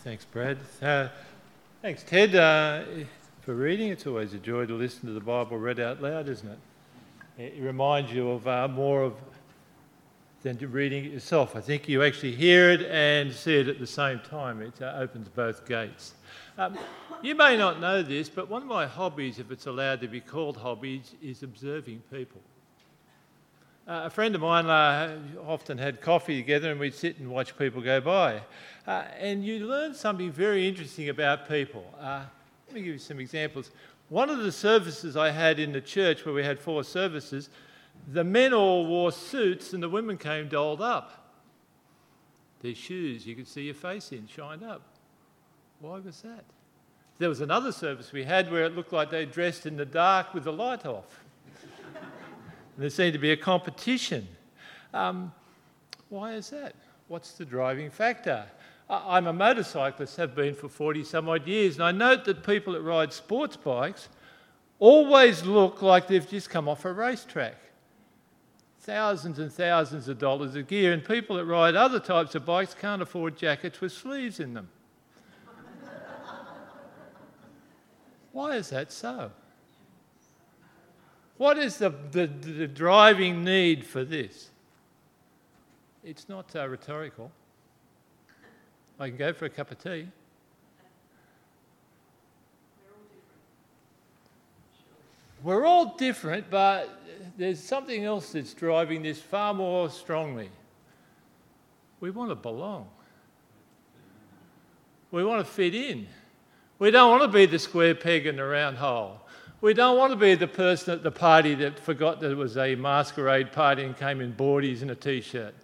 Thanks, Brad. Thanks, Ted, for reading. It's always a joy to listen to the Bible read out loud, isn't it? It reminds you of more than reading it yourself. I think you actually hear it and see it at the same time. It opens both gates. You may not know this, but one of my hobbies, if it's allowed to be called hobbies, is observing people. A friend of mine often had coffee together and we'd sit and watch people go by. And you learn something very interesting about people. Let me give you some examples. One of the services I had in the church, where we had 4 services, the men all wore suits and the women came dolled up. Their shoes, you could see your face in, shined up. Why was that? There was another service we had where it looked like they dressed in the dark with the light off. There seemed to be a competition. Why is that? What's the driving factor? I'm a motorcyclist, have been for 40 some odd years, and I note that people that ride sports bikes always look like they've just come off a racetrack. Thousands and thousands of dollars of gear, and people that ride other types of bikes can't afford jackets with sleeves in them. Why is that so? What is the driving need for this? It's not rhetorical. I can go for a cup of tea. We're all different, but there's something else that's driving this far more strongly. We want to belong. We want to fit in. We don't want to be the square peg in the round hole. We don't want to be the person at the party that forgot that it was a masquerade party and came in boardies and a T-shirt.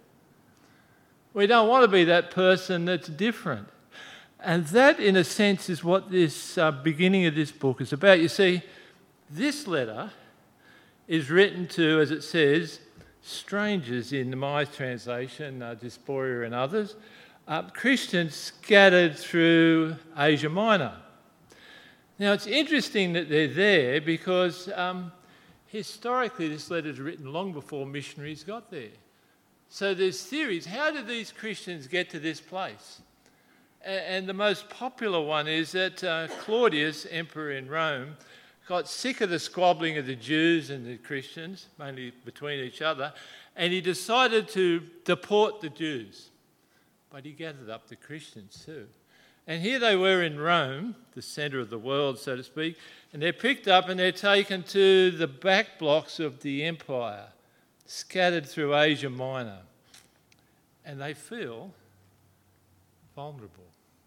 We don't want to be that person that's different. And that, in a sense, is what this beginning of this book is about. You see, this letter is written to, as it says, strangers in my translation, Dysphoria and others, Christians scattered through Asia Minor. Now, it's interesting that they're there because historically this letter is written long before missionaries got there. So there's theories. How did these Christians get to this place? And the most popular one is that Claudius, emperor in Rome, got sick of the squabbling of the Jews and the Christians, mainly between each other, and he decided to deport the Jews. But he gathered up the Christians too. And here they were in Rome, the centre of the world, so to speak, and they're picked up and they're taken to the back blocks of the empire, scattered through Asia Minor. And they feel vulnerable.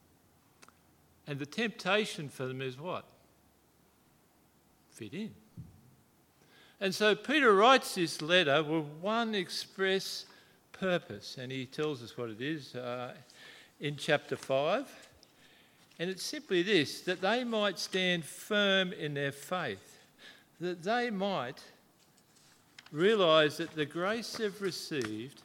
And the temptation for them is what? Fit in. And so Peter writes this letter with one express purpose, and he tells us what it is in chapter 5. And it's simply this, that they might stand firm in their faith, that they might realise that the grace they've received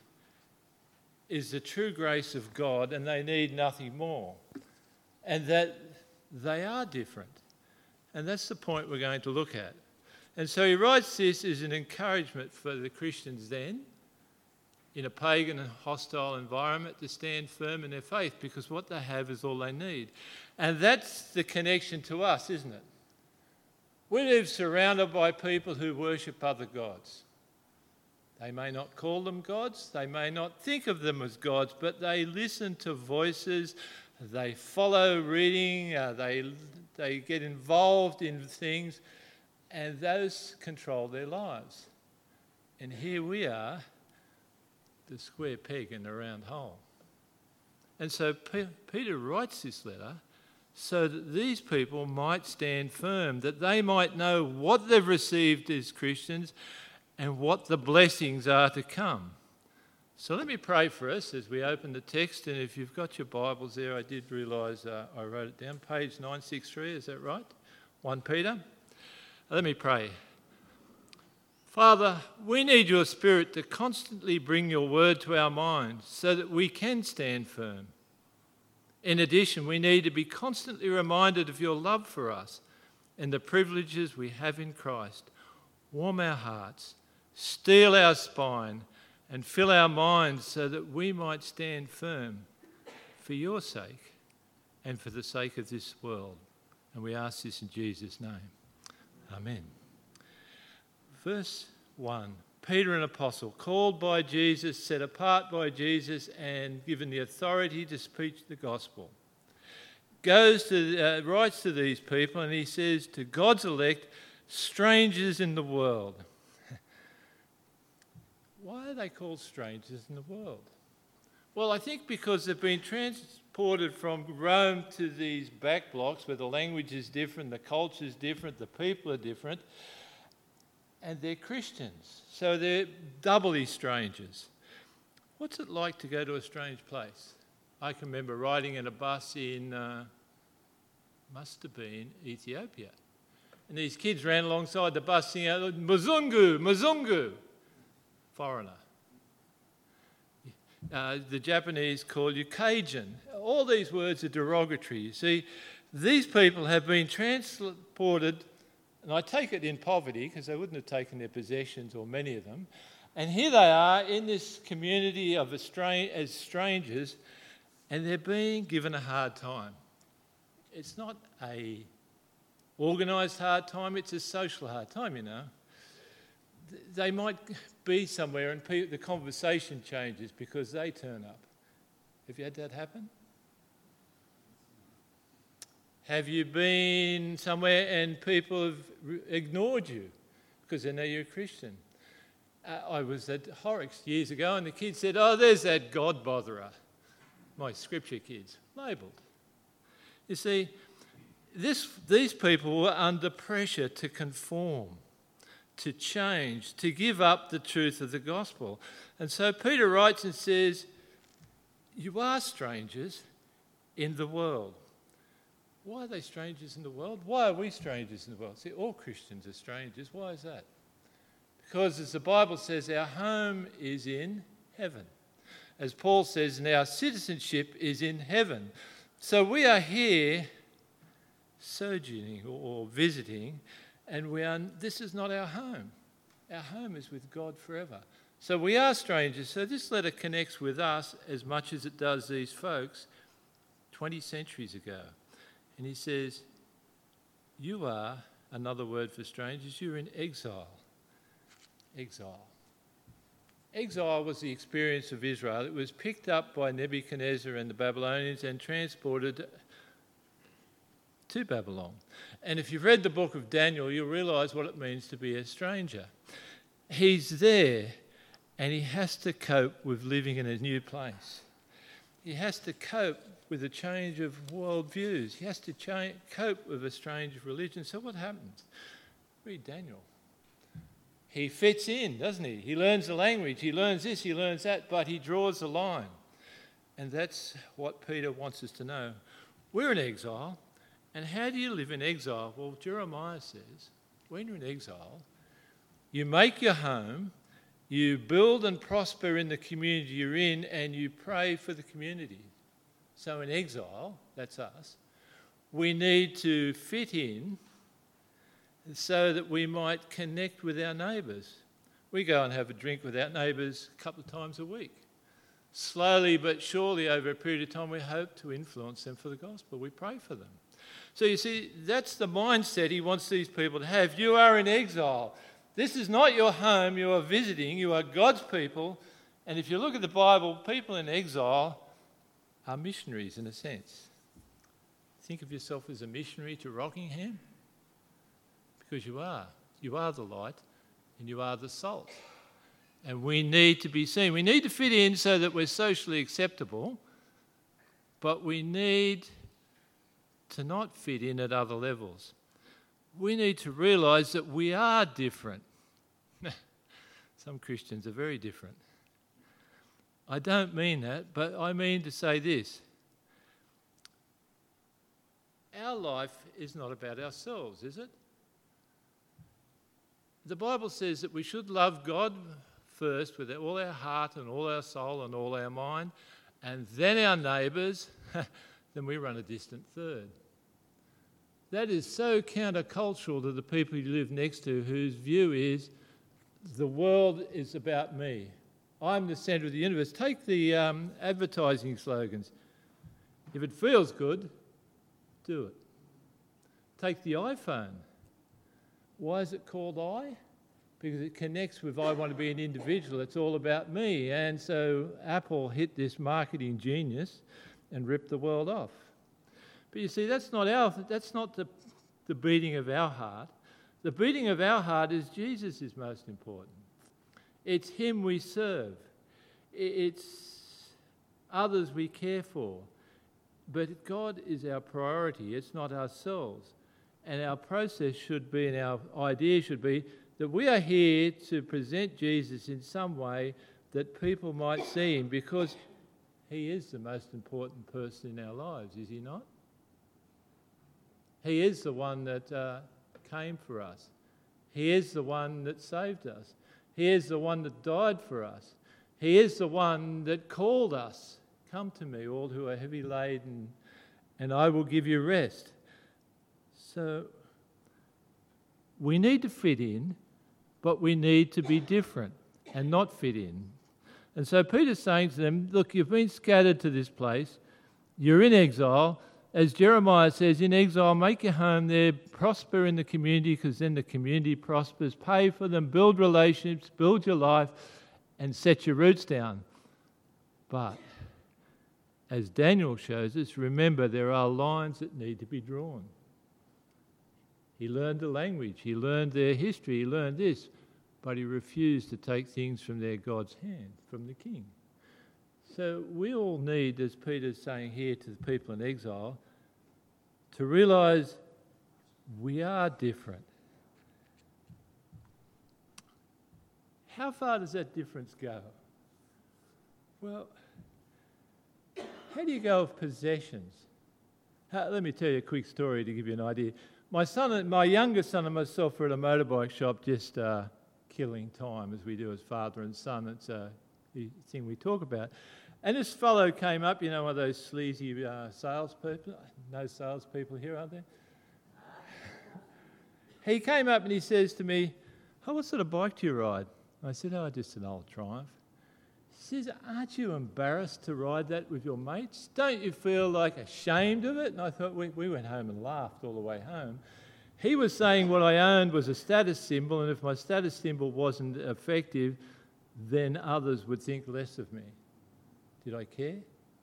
is the true grace of God and they need nothing more, and that they are different. And that's the point we're going to look at. And so he writes this as an encouragement for the Christians then, in a pagan and hostile environment, to stand firm in their faith, because what they have is all they need. And that's the connection to us, isn't it? We live surrounded by people who worship other gods. They may not call them gods, they may not think of them as gods, but they listen to voices, they follow reading, they get involved in things, and those control their lives. And here we are, the square peg in the round hole. And so Peter writes this letter so that these people might stand firm, that they might know what they've received as Christians and what the blessings are to come. So let me pray for us as we open the text. And if you've got your Bibles there, I did realise I wrote it down, page 963, is that right? 1 Peter. Let me pray. Father, we need your Spirit to constantly bring your word to our minds so that we can stand firm. In addition, we need to be constantly reminded of your love for us and the privileges we have in Christ. Warm our hearts, steel our spine, and fill our minds so that we might stand firm for your sake and for the sake of this world. And we ask this in Jesus' name. Amen. Verse 1. Peter, an apostle, called by Jesus, set apart by Jesus, and given the authority to preach the gospel. Writes to these people, and he says, to God's elect, strangers in the world. Why are they called strangers in the world? Well, I think because they've been transported from Rome to these back blocks where the language is different, the culture is different, the people are different, and they're Christians, so they're doubly strangers. What's it like to go to a strange place? I can remember riding in a bus in, must have been Ethiopia, and these kids ran alongside the bus singing out, Mzungu, Mzungu, foreigner. The Japanese call you Cajun. All these words are derogatory. You see, these people have been transported, and I take it in poverty because they wouldn't have taken their possessions, or many of them. And here they are in this community of as strangers, and they're being given a hard time. It's not a organised hard time, it's a social hard time, you know. They might be somewhere and the conversation changes because they turn up. Have you had that happen? Have you been somewhere and people have ignored you because they know you're a Christian? I was at Horrocks years ago and the kids said, oh, there's that God botherer. My scripture kids, labelled. You see, these people were under pressure to conform, to change, to give up the truth of the gospel. And so Peter writes and says, you are strangers in the world. Why are they strangers in the world? Why are we strangers in the world? See, all Christians are strangers. Why is that? Because as the Bible says, our home is in heaven. As Paul says, and our citizenship is in heaven. So we are here sojourning or visiting, and this is not our home. Our home is with God forever. So we are strangers. So this letter connects with us as much as it does these folks 20 centuries ago. And he says, you are, another word for strangers, you're in exile. Exile. Exile was the experience of Israel. It was picked up by Nebuchadnezzar and the Babylonians and transported to Babylon. And if you've read the book of Daniel, you'll realise what it means to be a stranger. He's there and he has to cope with living in a new place. He has to cope with a change of worldviews. He has to cope with a change of religion. So what happens? Read Daniel. He fits in, doesn't he? He learns the language. He learns this, he learns that, but he draws the line. And that's what Peter wants us to know. We're in exile. And how do you live in exile? Well, Jeremiah says, when you're in exile, you make your home, you build and prosper in the community you're in, and you pray for the community. So in exile, that's us, we need to fit in so that we might connect with our neighbours. We go and have a drink with our neighbours a couple of times a week. Slowly but surely over a period of time, we hope to influence them for the gospel. We pray for them. So you see, that's the mindset he wants these people to have. You are in exile. This is not your home. You are visiting. You are God's people. And if you look at the Bible, people in exile are missionaries in a sense. Think of yourself as a missionary to Rockingham, because you are. You are the light and you are the salt. And we need to be seen. We need to fit in so that we're socially acceptable, but we need to not fit in at other levels. We need to realise that we are different. Some Christians are very different. I don't mean that, but I mean to say this. Our life is not about ourselves, is it? The Bible says that we should love God first with all our heart and all our soul and all our mind, and then our neighbours, then we run a distant third. That is so countercultural to the people you live next to, whose view is the world is about me. I'm the centre of the universe. Take the advertising slogans. If it feels good, do it. Take the iPhone. Why is it called I? Because it connects with I want to be an individual. It's all about me. And so Apple hit this marketing genius and ripped the world off. But you see, that's not the beating of our heart. The beating of our heart is Jesus is most important. It's him we serve. It's others we care for. But God is our priority. It's not ourselves. And our process should be, and our idea should be, that we are here to present Jesus in some way that people might see him, because he is the most important person in our lives, is he not? He is the one that came for us. He is the one that saved us. He is the one that died for us. He is the one that called us. Come to me, all who are heavy laden, and I will give you rest. So we need to fit in, but we need to be different and not fit in. And so Peter's saying to them, look, you've been scattered to this place. You're in exile. As Jeremiah says, in exile, make your home there, prosper in the community, because then the community prospers. Pay for them, build relationships, build your life, and set your roots down. But as Daniel shows us, remember there are lines that need to be drawn. He learned the language, he learned their history, he learned this, but he refused to take things from their God's hand, from the king. So we all need, as Peter's saying here to the people in exile, to realise we are different. How far does that difference go? Well, how do you go with possessions? Let me tell you a quick story to give you an idea. My youngest son and myself were at a motorbike shop just killing time, as we do as father and son. It's a thing we talk about. And this fellow came up, you know, one of those sleazy salespeople. No salespeople here, are there? He came up and he says to me, "Oh, what sort of bike do you ride?" I said, "Oh, just an old Triumph." He says, "Aren't you embarrassed to ride that with your mates? Don't you feel like ashamed of it?" And I thought, we went home and laughed all the way home. He was saying what I owned was a status symbol, and if my status symbol wasn't effective, then others would think less of me. Did I care?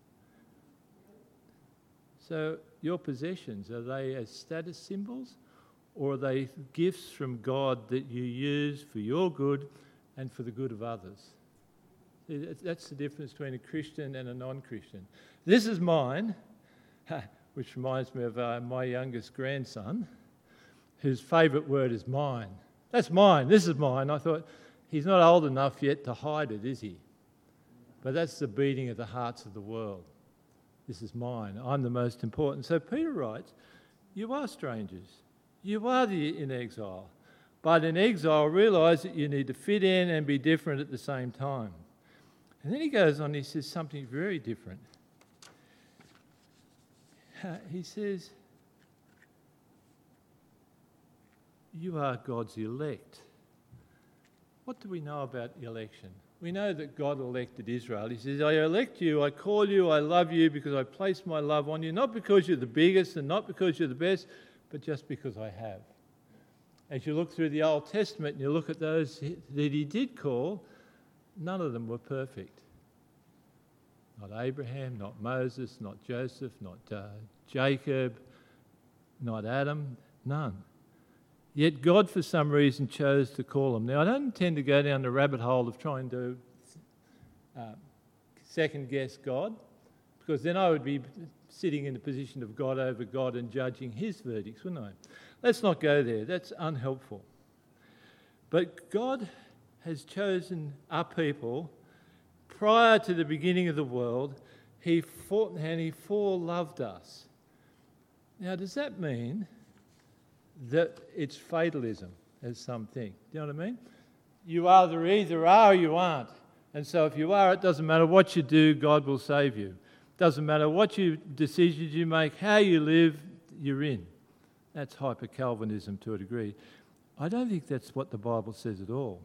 So your possessions, are they as status symbols, or are they gifts from God that you use for your good and for the good of others? That's the difference between a Christian and a non-Christian. This is mine, which reminds me of my youngest grandson, whose favourite word is mine. That's mine, this is mine. I thought, he's not old enough yet to hide it, is he? But that's the beating of the hearts of the world. This is mine, I'm the most important. So Peter writes, you are strangers. You are in exile. But in exile, realise that you need to fit in and be different at the same time. And then he goes on, he says something very different. He says, you are God's elect. What do we know about election? We know that God elected Israel. He says, I elect you, I call you, I love you because I place my love on you, not because you're the biggest and not because you're the best, but just because I have. As you look through the Old Testament and you look at those that he did call, none of them were perfect. Not Abraham, not Moses, not Joseph, not Jacob, not Adam, none. Yet God, for some reason, chose to call them. Now, I don't intend to go down the rabbit hole of trying to second-guess God, because then I would be sitting in the position of God over God and judging his verdicts, wouldn't I? Let's not go there. That's unhelpful. But God has chosen our people prior to the beginning of the world. He foreloved us. Now, does that mean that it's fatalism, as some think? Do you know what I mean? You either are or you aren't. And so if you are, it doesn't matter what you do, God will save you. It doesn't matter what decisions you make, how you live, you're in. That's hyper-Calvinism to a degree. I don't think that's what the Bible says at all.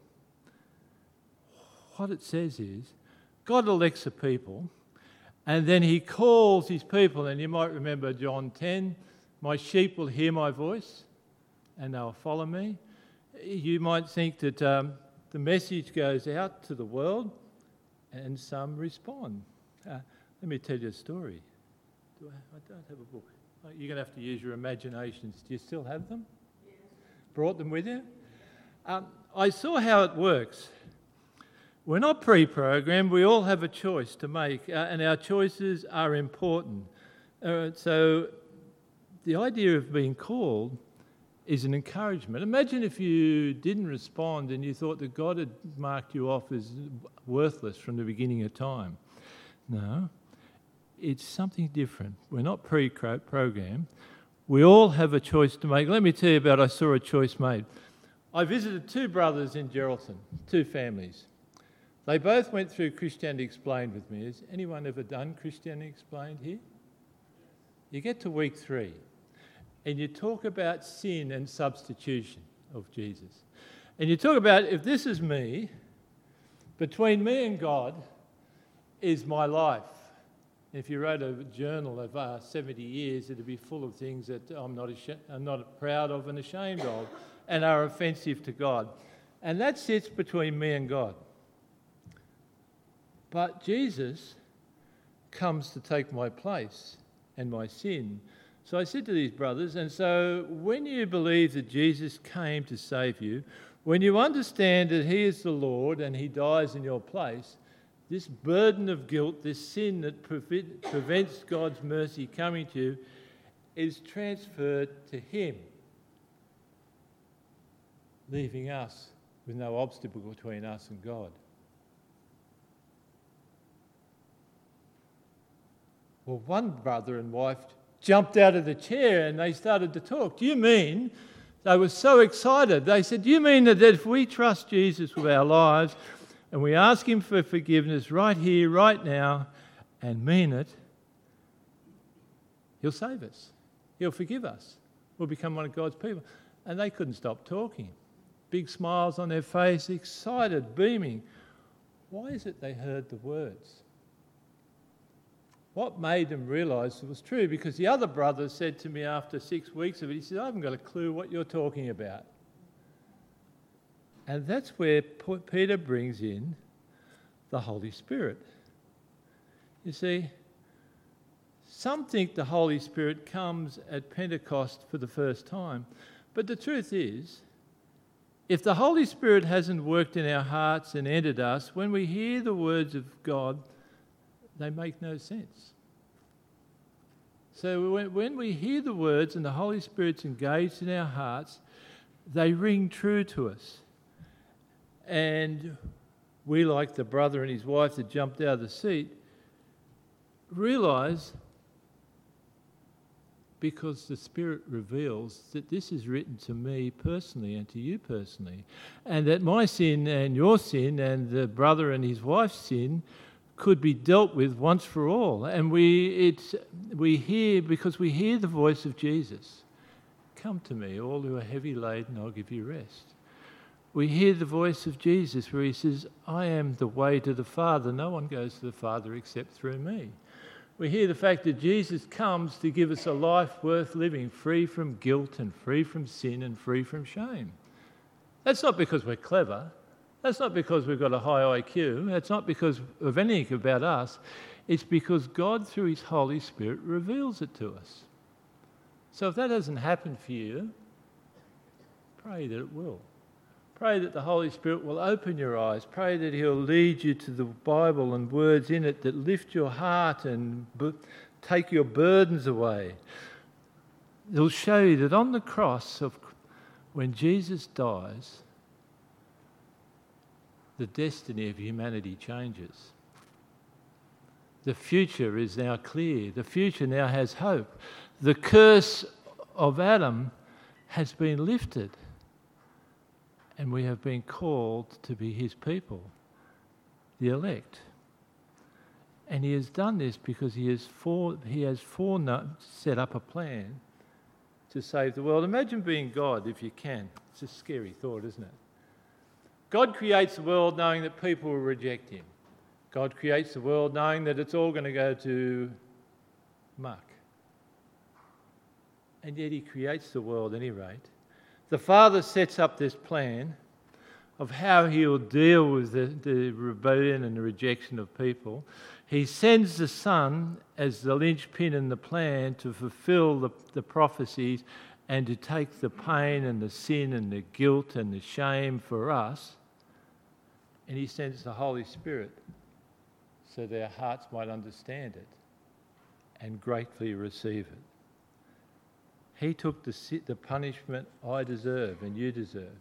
What it says is, God elects a people, and then he calls his people, and you might remember John 10, My sheep will hear my voice and they'll follow me. You might think that the message goes out to the world and some respond. Let me tell you a story. I don't have a book. You're going to have to use your imaginations. Do you still have them? Yes. Brought them with you? I saw how it works. We're not pre-programmed. We all have a choice to make, and our choices are important. So the idea of being called is an encouragement. Imagine if you didn't respond and you thought that God had marked you off as worthless from the beginning of time. No, it's something different. We're not pre-programmed. We all have a choice to make. Let me tell you about I saw a choice made. I visited two brothers in Geraldton, two families. They both went through Christianity Explained with me. Has anyone ever done Christianity Explained here? You get to week 3 and you talk about sin and substitution of Jesus. And you talk about, if this is me, between me and God is my life. If you wrote a journal of 70 years, it'd be full of things that I'm not proud of and ashamed of and are offensive to God. And that sits between me and God. But Jesus comes to take my place and my sin. So I said to these brothers, and so when you believe that Jesus came to save you, when you understand that he is the Lord and he dies in your place, this burden of guilt, this sin that prevents God's mercy coming to you, is transferred to him, leaving us with no obstacle between us and God. Well, one brother and wife jumped out of the chair and they started to talk. Do you mean, they were so excited, they said, do you mean that if we trust Jesus with our lives and we ask him for forgiveness right here, right now, and mean it, he'll save us. He'll forgive us. We'll become one of God's people. And they couldn't stop talking. Big smiles on their face, excited, beaming. Why is it they heard the words? What made them realise it was true? Because the other brother said to me after 6 weeks of it, he said, I haven't got a clue what you're talking about. And that's where Peter brings in the Holy Spirit. You see, some think the Holy Spirit comes at Pentecost for the first time. But the truth is, if the Holy Spirit hasn't worked in our hearts and entered us, when we hear the words of God, they make no sense. So when we hear the words and the Holy Spirit's engaged in our hearts, they ring true to us. And we, like the brother and his wife that jumped out of the seat, realise, because the Spirit reveals that this is written to me personally and to you personally, and that my sin and your sin and the brother and his wife's sin could be dealt with once for all. And we hear, because we hear the voice of Jesus, come to me, all who are heavy laden, I'll give you rest. We hear the voice of Jesus where he says, I am the way to the Father. No one goes to the Father except through me. We hear the fact that Jesus comes to give us a life worth living, free from guilt and free from sin and free from shame. That's not because we're clever. That's not because we've got a high IQ. That's not because of anything about us. It's because God, through his Holy Spirit, reveals it to us. So if that hasn't happened for you, pray that it will. Pray that the Holy Spirit will open your eyes. Pray that he'll lead you to the Bible and words in it that lift your heart and take your burdens away. It'll show you that on the cross, when Jesus dies, the destiny of humanity changes. The future is now clear. The future now has hope. The curse of Adam has been lifted. And we have been called to be his people, the elect. And he has done this because he has set up a plan to save the world. Imagine being God if you can. It's a scary thought, isn't it? God creates the world knowing that people will reject him. God creates the world knowing that it's all going to go to muck. and yet he creates the world at any rate. The Father sets up this plan of how he will deal with the rebellion and the rejection of people. He sends the Son as the linchpin in the plan to fulfill the prophecies and to take the pain and the sin and the guilt and the shame for us. And he sends the Holy Spirit so their hearts might understand it and gratefully receive it. He took the punishment I deserve and you deserve.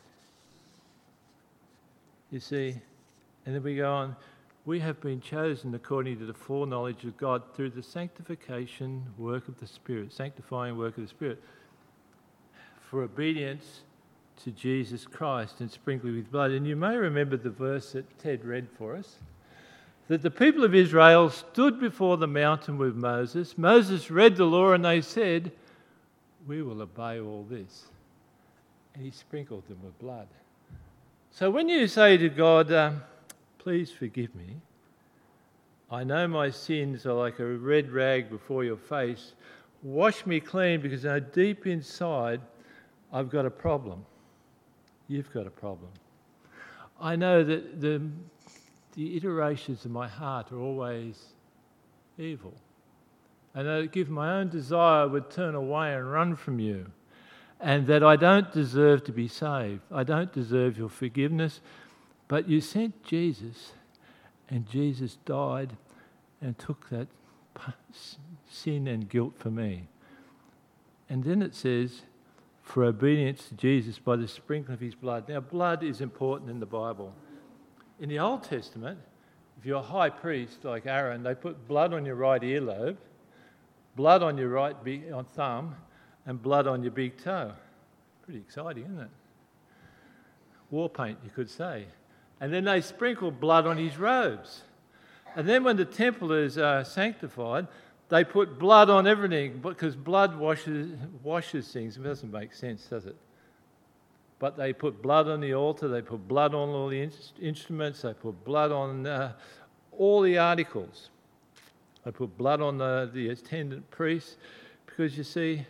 You see, and then we go on, we have been chosen according to the foreknowledge of God through the sanctification work of the Spirit, sanctifying work of the Spirit, for obedience to Jesus Christ and sprinkling with blood. And you may remember the verse that Ted read for us, that the people of Israel stood before the mountain with Moses. Moses read the law and they said, we will obey all this. And he sprinkled them with blood. So when you say to God, please forgive me, I know my sins are like a red rag before your face, wash me clean because deep inside I've got a problem. You've got a problem. I know that the iterations of my heart are always evil. And that if my own desire would turn away and run from you, and that I don't deserve to be saved. I don't deserve your forgiveness, but you sent Jesus, and Jesus died and took that sin and guilt for me. And then it says, for obedience to Jesus by the sprinkling of his blood. Now, blood is important in the Bible. In the Old Testament, if you're a high priest like Aaron, they put blood on your right earlobe, blood on your right thumb, and blood on your big toe. Pretty exciting, isn't it? War paint, you could say. And then they sprinkle blood on his robes. And then when the temple is sanctified, they put blood on everything because blood washes things. It doesn't make sense, does it? But they put blood on the altar, they put blood on all the instruments, they put blood on all the articles. They put blood on the attendant priests because, you see,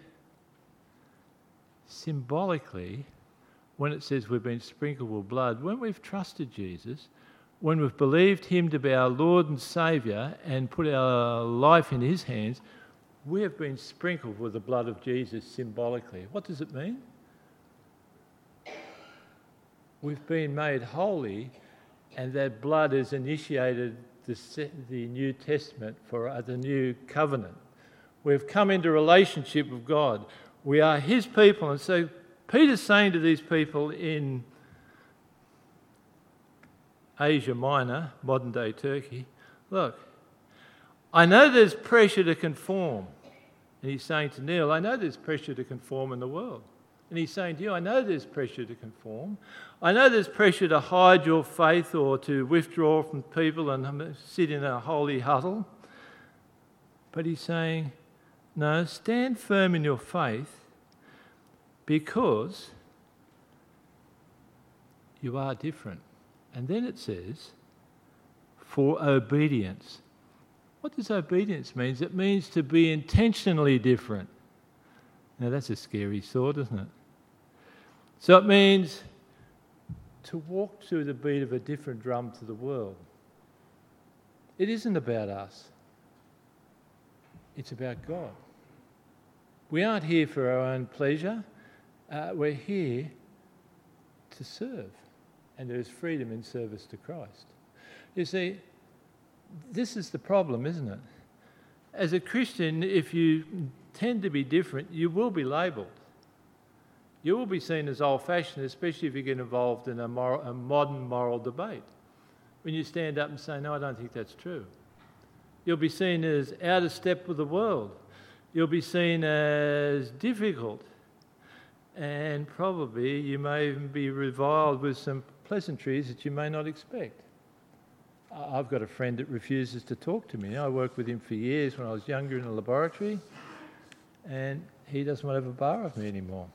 symbolically, when it says we've been sprinkled with blood, when we've trusted Jesus, when we've believed him to be our Lord and Saviour and put our life in his hands, we have been sprinkled with the blood of Jesus symbolically. What does it mean? We've been made holy, and that blood has initiated the New Testament for the new covenant. We've come into relationship with God. We are his people. And so Peter's saying to these people in Asia Minor, modern-day Turkey, look, I know there's pressure to conform. And he's saying to Neil, I know there's pressure to conform in the world. And he's saying to you, I know there's pressure to conform. I know there's pressure to hide your faith or to withdraw from people and sit in a holy huddle. But he's saying, no, stand firm in your faith because you are different. And then it says, for obedience. What does obedience mean? It means to be intentionally different. Now that's a scary thought, isn't it? So it means to walk to the beat of a different drum to the world. It isn't about us. It's about God. We aren't here for our own pleasure. We're here to serve. And there is freedom in service to Christ. You see, this is the problem, isn't it? As a Christian, if you tend to be different, you will be labelled. You will be seen as old-fashioned, especially if you get involved in a modern moral debate. When you stand up and say, no, I don't think that's true. You'll be seen as out of step with the world. You'll be seen as difficult. And probably you may even be reviled with some pleasantries that you may not expect. I've got a friend that refuses to talk to me. I worked with him for years when I was younger in a laboratory, and he doesn't want to have a bar with me anymore.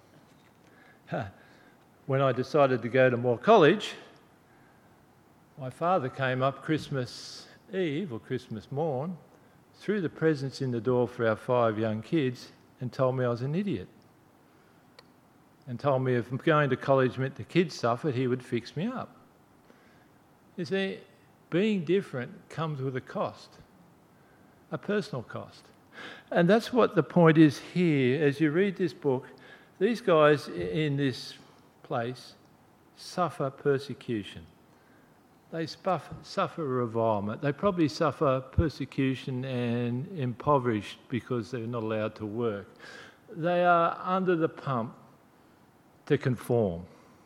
When I decided to go to Moore College, my father came up Christmas Eve or Christmas morn, threw the presents in the door for our 5 young kids, and told me I was an idiot. And told me if going to college meant the kids suffered, he would fix me up. You see, being different comes with a cost, a personal cost. And that's what the point is here. As you read this book, these guys in this place suffer persecution. They suffer revilement. They probably suffer persecution and impoverished because they're not allowed to work. They are under the pump to conform.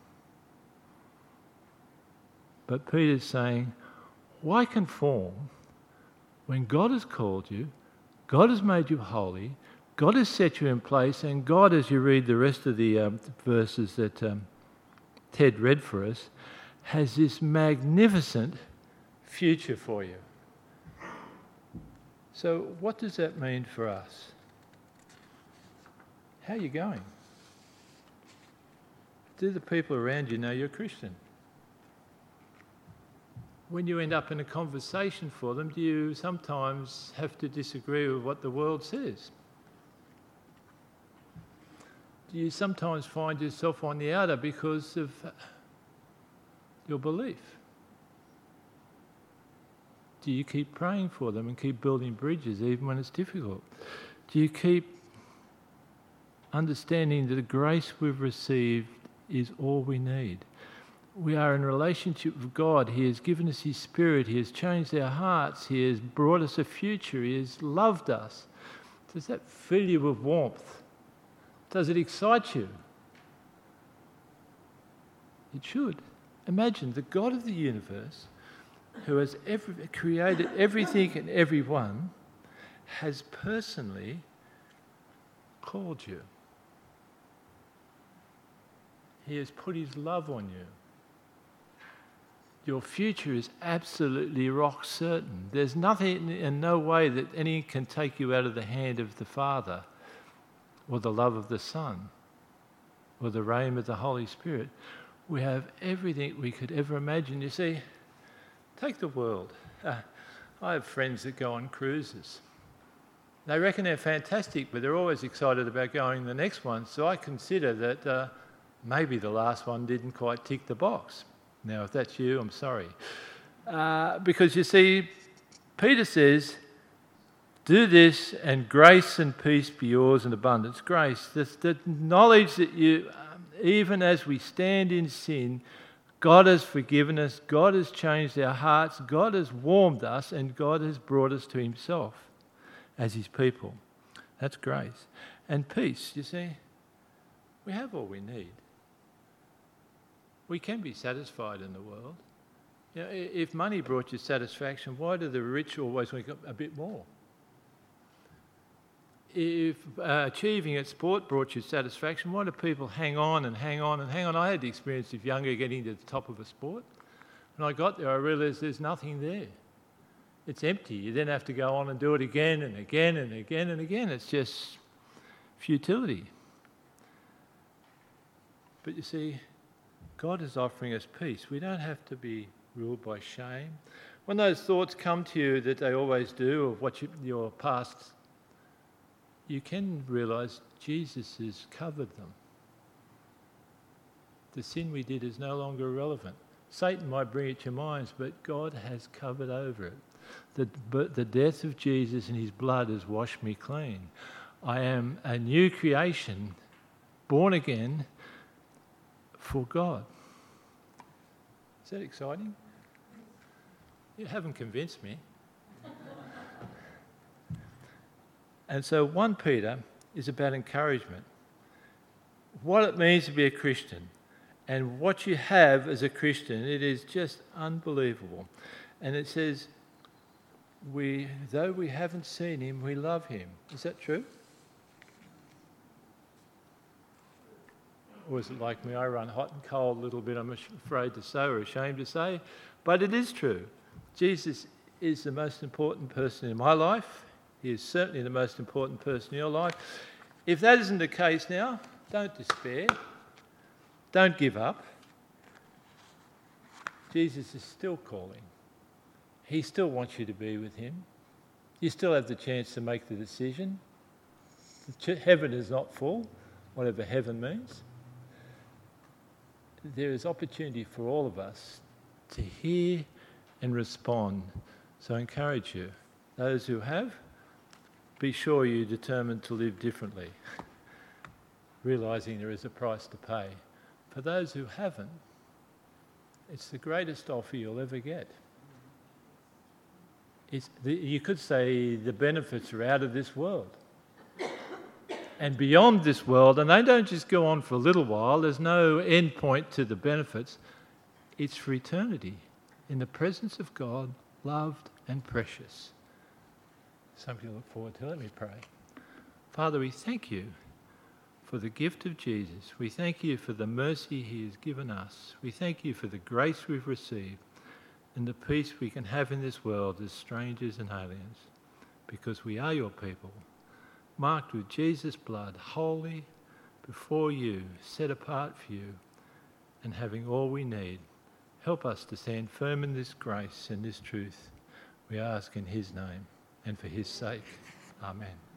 But Peter's saying, why conform when God has called you, God has made you holy, God has set you in place, and God, as you read the rest of the verses that Ted read for us, has this magnificent future for you. So what does that mean for us? How are you going? Do the people around you know you're a Christian? When you end up in a conversation for them, do you sometimes have to disagree with what the world says? Do you sometimes find yourself on the outer because of your belief? Do you keep praying for them and keep building bridges even when it's difficult? Do you keep understanding that the grace we've received is all we need? We are in a relationship with God. He has given us His Spirit. He has changed our hearts. He has brought us a future. He has loved us. Does that fill you with warmth? Does it excite you? It should. Imagine the God of the universe, who has created everything and everyone, has personally called you. He has put His love on you. Your future is absolutely rock certain. There's nothing and no way that any can take you out of the hand of the Father or the love of the Son or the reign of the Holy Spirit. We have everything we could ever imagine. You see, take the world. I have friends that go on cruises. They reckon they're fantastic, but they're always excited about going the next one. So I consider that maybe the last one didn't quite tick the box. Now, if that's you, I'm sorry. Because you see, Peter says, do this and grace and peace be yours in abundance. Grace, the knowledge that you, even as we stand in sin, God has forgiven us, God has changed our hearts, God has warmed us, and God has brought us to Himself as His people. That's grace. And peace, you see, we have all we need. We can be satisfied in the world. You know, if money brought you satisfaction, why do the rich always want a bit more? If achieving at sport brought you satisfaction, why do people hang on and hang on and hang on? I had the experience of younger getting to the top of a sport. When I got there, I realised there's nothing there. It's empty. You then have to go on and do it again and again and again and again. It's just futility. But you see, God is offering us peace. We don't have to be ruled by shame. When those thoughts come to you that they always do of what your past, you can realise Jesus has covered them. The sin we did is no longer relevant. Satan might bring it to your minds, but God has covered over it. The death of Jesus and His blood has washed me clean. I am a new creation, born again, for God. Is that exciting? You haven't convinced me. And so 1 Peter is about encouragement. What it means to be a Christian and what you have as a Christian, it is just unbelievable. And it says, though we haven't seen Him, we love Him. Is that true? Or is it like me? I run hot and cold a little bit, I'm afraid to say or ashamed to say. But it is true. Jesus is the most important person in my life. He is certainly the most important person in your life. If that isn't the case now, don't despair. Don't give up. Jesus is still calling. He still wants you to be with Him. You still have the chance to make the decision. Heaven is not full, whatever heaven means. There is opportunity for all of us to hear and respond. So I encourage you, those who have, be sure you're determined to live differently, realising there is a price to pay. For those who haven't, it's the greatest offer you'll ever get. You could say the benefits are out of this world and beyond this world, and they don't just go on for a little while. There's no end point to the benefits. It's for eternity, in the presence of God, loved and precious. Something to look forward to. Let me pray. Father, we thank you for the gift of Jesus. We thank you for the mercy he has given us. We thank you for the grace we've received and the peace we can have in this world as strangers and aliens, because we are your people, marked with Jesus' blood, holy before you, set apart for you, and having all we need. Help us to stand firm in this grace and this truth. We ask in his name and for his sake. Amen.